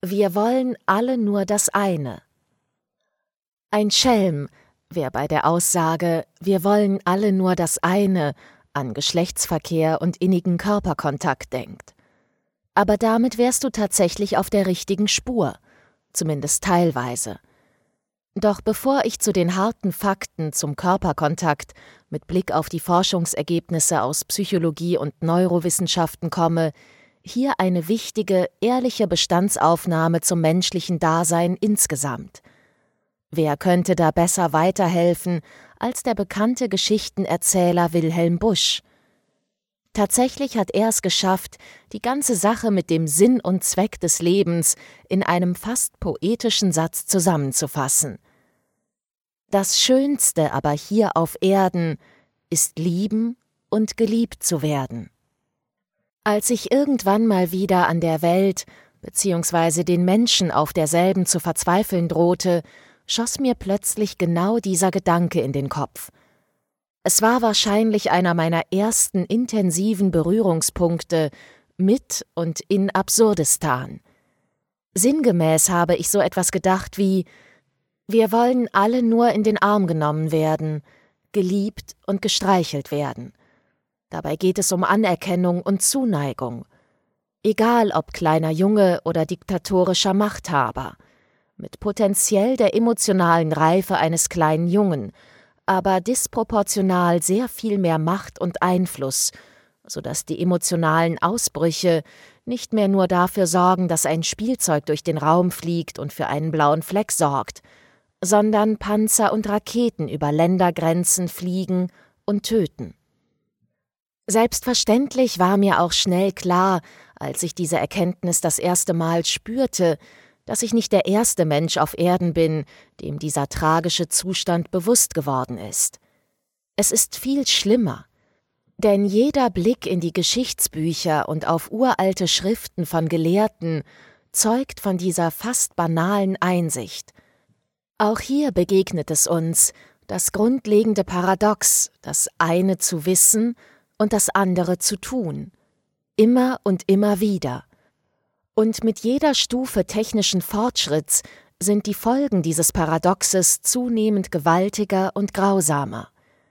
Wir wollen alle nur das eine. Ein Schelm, wer bei der Aussage „Wir wollen alle nur das eine“ an Geschlechtsverkehr und innigen Körperkontakt denkt. Aber damit wärst du tatsächlich auf der richtigen Spur, zumindest teilweise. Doch bevor ich zu den harten Fakten zum Körperkontakt mit Blick auf die Forschungsergebnisse aus Psychologie und Neurowissenschaften komme, hier eine wichtige, ehrliche Bestandsaufnahme zum menschlichen Dasein insgesamt. Wer könnte da besser weiterhelfen als der bekannte Geschichtenerzähler Wilhelm Busch? Tatsächlich hat er es geschafft, die ganze Sache mit dem Sinn und Zweck des Lebens in einem fast poetischen Satz zusammenzufassen. Das Schönste aber hier auf Erden ist lieben und geliebt zu werden. Als ich irgendwann mal wieder an der Welt bzw. den Menschen auf derselben zu verzweifeln drohte, schoss mir plötzlich genau dieser Gedanke in den Kopf. Es war wahrscheinlich einer meiner ersten intensiven Berührungspunkte mit und in Absurdistan. Sinngemäß habe ich so etwas gedacht wie: Wir wollen alle nur in den Arm genommen werden, geliebt und gestreichelt werden. Dabei geht es um Anerkennung und Zuneigung. Egal ob kleiner Junge oder diktatorischer Machthaber. Mit potenziell der emotionalen Reife eines kleinen Jungen, aber disproportional sehr viel mehr Macht und Einfluss, sodass die emotionalen Ausbrüche nicht mehr nur dafür sorgen, dass ein Spielzeug durch den Raum fliegt und für einen blauen Fleck sorgt, sondern Panzer und Raketen über Ländergrenzen fliegen und töten. Selbstverständlich war mir auch schnell klar, als ich diese Erkenntnis das erste Mal spürte, dass ich nicht der erste Mensch auf Erden bin, dem dieser tragische Zustand bewusst geworden ist. Es ist viel schlimmer, denn jeder Blick in die Geschichtsbücher und auf uralte Schriften von Gelehrten zeugt von dieser fast banalen Einsicht. Auch hier begegnet es uns, das grundlegende Paradox, das eine zu wissen und das andere zu tun. Immer und immer wieder. Und mit jeder Stufe technischen Fortschritts sind die Folgen dieses Paradoxes zunehmend gewaltiger und grausamer.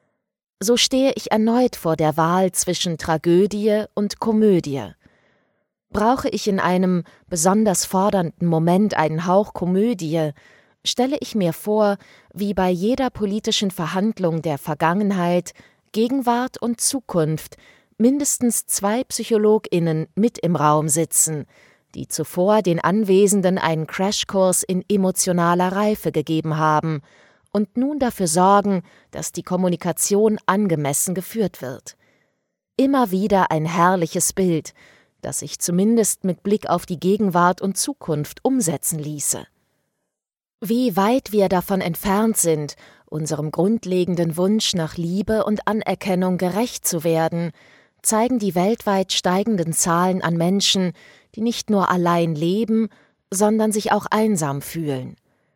So stehe ich erneut vor der Wahl zwischen Tragödie und Komödie. Brauche ich in einem besonders fordernden Moment einen Hauch Komödie, stelle ich mir vor, wie bei jeder politischen Verhandlung der Vergangenheit, Gegenwart und Zukunft mindestens 2 PsychologInnen mit im Raum sitzen, die zuvor den Anwesenden einen Crashkurs in emotionaler Reife gegeben haben und nun dafür sorgen, dass die Kommunikation angemessen geführt wird. Immer wieder ein herrliches Bild, das sich zumindest mit Blick auf die Gegenwart und Zukunft umsetzen ließe. Wie weit wir davon entfernt sind, unserem grundlegenden Wunsch nach Liebe und Anerkennung gerecht zu werden, zeigen die weltweit steigenden Zahlen an Menschen, die nicht nur allein leben, sondern sich auch einsam fühlen.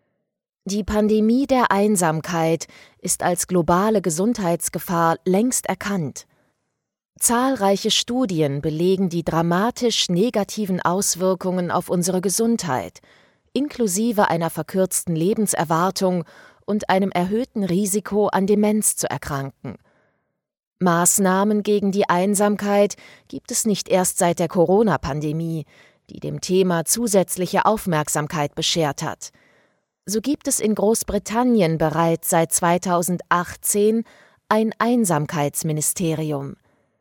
Die Pandemie der Einsamkeit ist als globale Gesundheitsgefahr längst erkannt. Zahlreiche Studien belegen die dramatisch negativen Auswirkungen auf unsere Gesundheit, inklusive einer verkürzten Lebenserwartung und einem erhöhten Risiko, an Demenz zu erkranken. Maßnahmen gegen die Einsamkeit gibt es nicht erst seit der Corona-Pandemie, die dem Thema zusätzliche Aufmerksamkeit beschert hat. So gibt es in Großbritannien bereits seit 2018 ein Einsamkeitsministerium.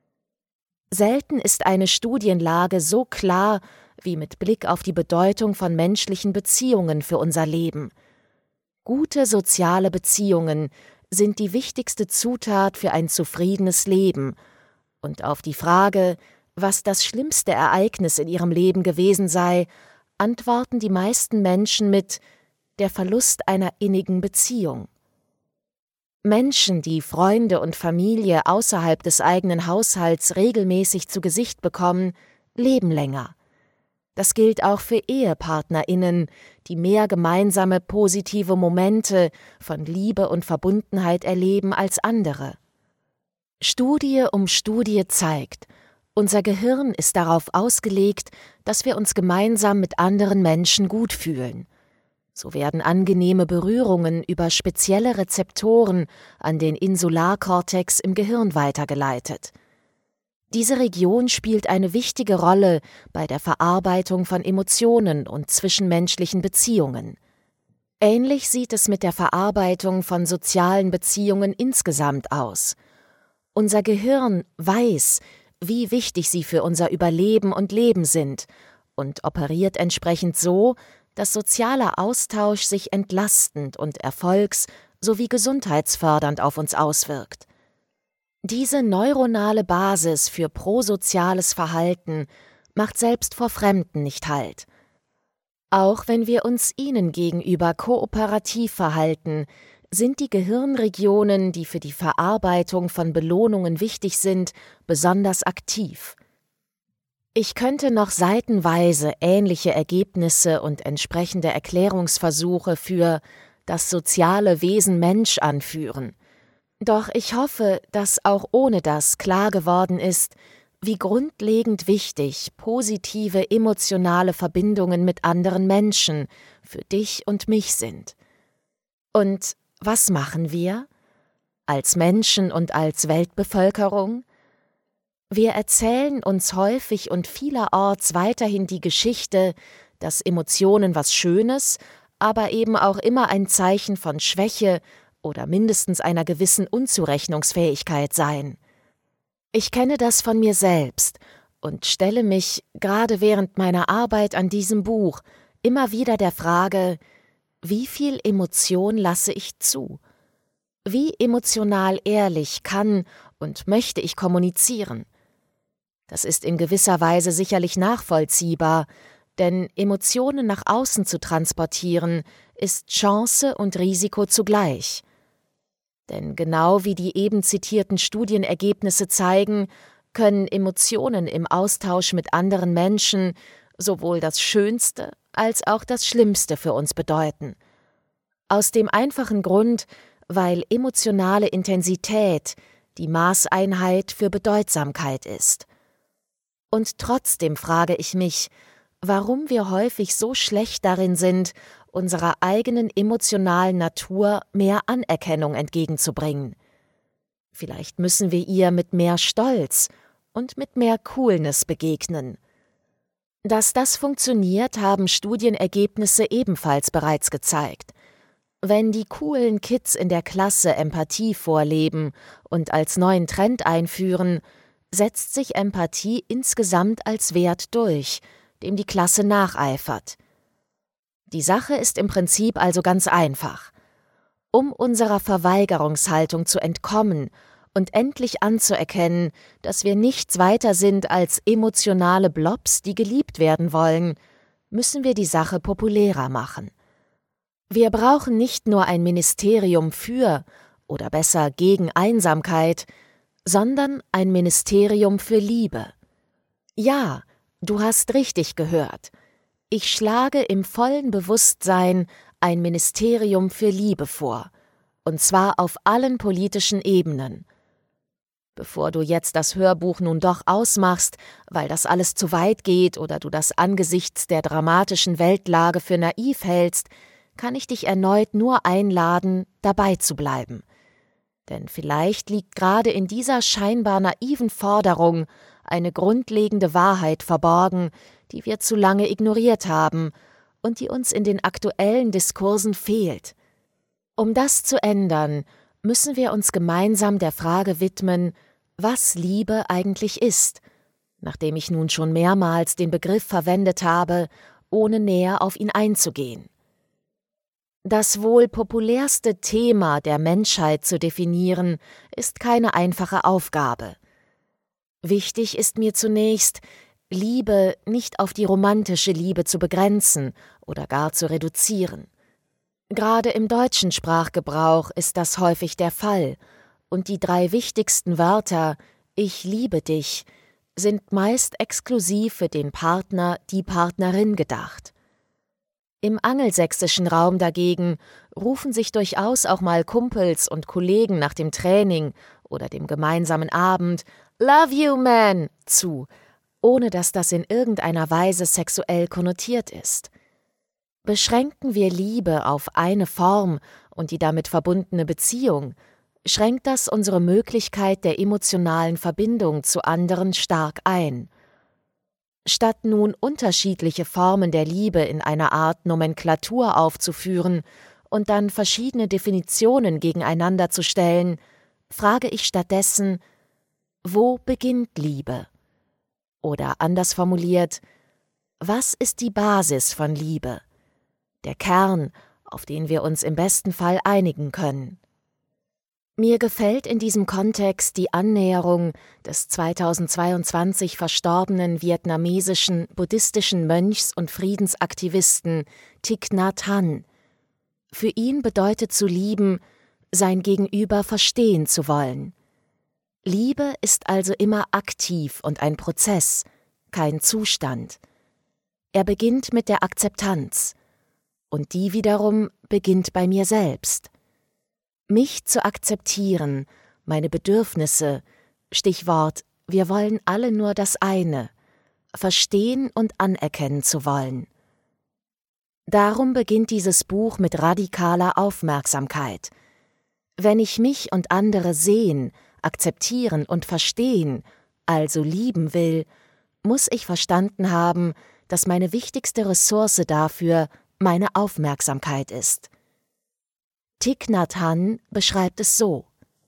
Selten ist eine Studienlage so klar wie mit Blick auf die Bedeutung von menschlichen Beziehungen für unser Leben. Gute soziale Beziehungen sind die wichtigste Zutat für ein zufriedenes Leben. Und auf die Frage, was das schlimmste Ereignis in ihrem Leben gewesen sei, antworten die meisten Menschen mit der Verlust einer innigen Beziehung. Menschen, die Freunde und Familie außerhalb des eigenen Haushalts regelmäßig zu Gesicht bekommen, leben länger. Das gilt auch für EhepartnerInnen, die mehr gemeinsame positive Momente von Liebe und Verbundenheit erleben als andere. Studie um Studie zeigt, Unser Gehirn ist darauf ausgelegt, dass wir uns gemeinsam mit anderen Menschen gut fühlen. So werden angenehme Berührungen über spezielle Rezeptoren an den Insularkortex im Gehirn weitergeleitet. Diese Region spielt eine wichtige Rolle bei der Verarbeitung von Emotionen und zwischenmenschlichen Beziehungen. Ähnlich sieht es mit der Verarbeitung von sozialen Beziehungen insgesamt aus. Unser Gehirn weiß, wie wichtig sie für unser Überleben und Leben sind und operiert entsprechend so, dass sozialer Austausch sich entlastend und erfolgs- sowie gesundheitsfördernd auf uns auswirkt. Diese neuronale Basis für prosoziales Verhalten macht selbst vor Fremden nicht Halt. Auch wenn wir uns ihnen gegenüber kooperativ verhalten, sind die Gehirnregionen, die für die Verarbeitung von Belohnungen wichtig sind, besonders aktiv. Ich könnte noch seitenweise ähnliche Ergebnisse und entsprechende Erklärungsversuche für das soziale Wesen Mensch anführen. Doch ich hoffe, dass auch ohne das klar geworden ist, wie grundlegend wichtig positive emotionale Verbindungen mit anderen Menschen für dich und mich sind. Und was machen wir als Menschen und als Weltbevölkerung? Wir erzählen uns häufig und vielerorts weiterhin die Geschichte, dass Emotionen was Schönes, aber eben auch immer ein Zeichen von Schwäche oder mindestens einer gewissen Unzurechnungsfähigkeit seien. Ich kenne das von mir selbst und stelle mich, gerade während meiner Arbeit an diesem Buch, immer wieder der Frage: Wie viel Emotion lasse ich zu? Wie emotional ehrlich kann und möchte ich kommunizieren? Das ist in gewisser Weise sicherlich nachvollziehbar, denn Emotionen nach außen zu transportieren, ist Chance und Risiko zugleich. Denn genau wie die eben zitierten Studienergebnisse zeigen, können Emotionen im Austausch mit anderen Menschen sowohl das Schönste als auch das Schlimmste für uns bedeuten. Aus dem einfachen Grund, weil emotionale Intensität die Maßeinheit für Bedeutsamkeit ist. Und trotzdem frage ich mich, warum wir häufig so schlecht darin sind, unserer eigenen emotionalen Natur mehr Anerkennung entgegenzubringen. Vielleicht müssen wir ihr mit mehr Stolz und mit mehr Coolness begegnen. Dass das funktioniert, haben Studienergebnisse ebenfalls bereits gezeigt. Wenn die coolen Kids in der Klasse Empathie vorleben und als neuen Trend einführen, setzt sich Empathie insgesamt als Wert durch, dem die Klasse nacheifert. Die Sache ist im Prinzip also ganz einfach. Um unserer Verweigerungshaltung zu entkommen und endlich anzuerkennen, dass wir nichts weiter sind als emotionale Blobs, die geliebt werden wollen, müssen wir die Sache populärer machen. Wir brauchen nicht nur ein Ministerium für, oder besser gegen Einsamkeit, sondern ein Ministerium für Liebe. Ja, du hast richtig gehört. Ich schlage im vollen Bewusstsein ein Ministerium für Liebe vor, und zwar auf allen politischen Ebenen. Bevor du jetzt das Hörbuch nun doch ausmachst, weil das alles zu weit geht oder du das angesichts der dramatischen Weltlage für naiv hältst, kann ich dich erneut nur einladen, dabei zu bleiben. Denn vielleicht liegt gerade in dieser scheinbar naiven Forderung eine grundlegende Wahrheit verborgen, die wir zu lange ignoriert haben und die uns in den aktuellen Diskursen fehlt. Um das zu ändern, müssen wir uns gemeinsam der Frage widmen, was Liebe eigentlich ist, nachdem ich nun schon mehrmals den Begriff verwendet habe, ohne näher auf ihn einzugehen. Das wohl populärste Thema der Menschheit zu definieren, ist keine einfache Aufgabe. Wichtig ist mir zunächst, Liebe nicht auf die romantische Liebe zu begrenzen oder gar zu reduzieren. Gerade im deutschen Sprachgebrauch ist das häufig der Fall, und die 3 wichtigsten Wörter »Ich liebe dich« sind meist exklusiv für den Partner, die Partnerin gedacht. Im angelsächsischen Raum dagegen rufen sich durchaus auch mal Kumpels und Kollegen nach dem Training oder dem gemeinsamen Abend Love you, man zu, ohne dass das in irgendeiner Weise sexuell konnotiert ist. Beschränken wir Liebe auf eine Form und die damit verbundene Beziehung, schränkt das unsere Möglichkeit der emotionalen Verbindung zu anderen stark ein. Statt nun unterschiedliche Formen der Liebe in einer Art Nomenklatur aufzuführen und dann verschiedene Definitionen gegeneinander zu stellen, frage ich stattdessen: Wo beginnt Liebe? Oder anders formuliert: Was ist die Basis von Liebe? Der Kern, auf den wir uns im besten Fall einigen können. Mir gefällt in diesem Kontext die Annäherung des 2022 verstorbenen vietnamesischen buddhistischen Mönchs und Friedensaktivisten Thich Nhat Hanh. Für ihn bedeutet zu lieben, sein Gegenüber verstehen zu wollen. Liebe ist also immer aktiv und ein Prozess, kein Zustand. Er beginnt mit der Akzeptanz. Und die wiederum beginnt bei mir selbst. Mich zu akzeptieren, meine Bedürfnisse, Stichwort, wir wollen alle nur das eine, verstehen und anerkennen zu wollen. Darum beginnt dieses Buch mit radikaler Aufmerksamkeit. Wenn ich mich und andere sehen, akzeptieren und verstehen, also lieben will, muss ich verstanden haben, dass meine wichtigste Ressource dafür meine Aufmerksamkeit ist. Thich Nhat Hanh beschreibt es so: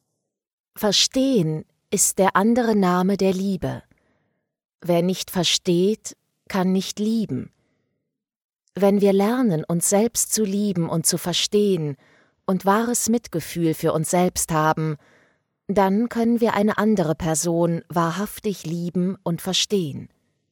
Verstehen ist der andere Name der Liebe. Wer nicht versteht, kann nicht lieben. Wenn wir lernen, uns selbst zu lieben und zu verstehen und wahres Mitgefühl für uns selbst haben, dann können wir eine andere Person wahrhaftig lieben und verstehen.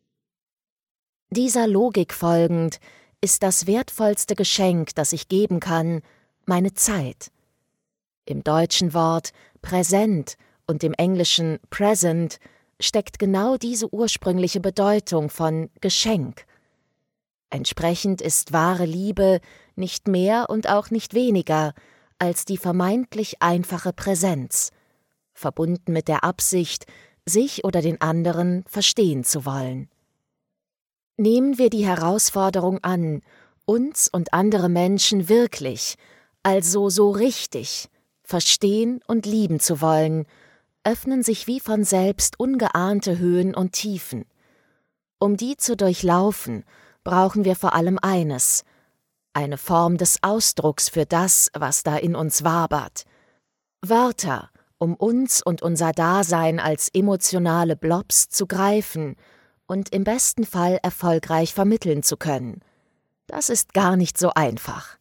Dieser Logik folgend ist das wertvollste Geschenk, das ich geben kann, meine Zeit. Im deutschen Wort präsent und im englischen present steckt genau diese ursprüngliche Bedeutung von Geschenk. Entsprechend ist wahre Liebe nicht mehr und auch nicht weniger als die vermeintlich einfache Präsenz, verbunden mit der Absicht, sich oder den anderen verstehen zu wollen. Nehmen wir die Herausforderung an, uns und andere Menschen wirklich, also so richtig, verstehen und lieben zu wollen, öffnen sich wie von selbst ungeahnte Höhen und Tiefen. Um die zu durchlaufen, brauchen wir vor allem eines: eine Form des Ausdrucks für das, was da in uns wabert. Wörter, um uns und unser Dasein als emotionale Blobs zu greifen und im besten Fall erfolgreich vermitteln zu können. Das ist gar nicht so einfach.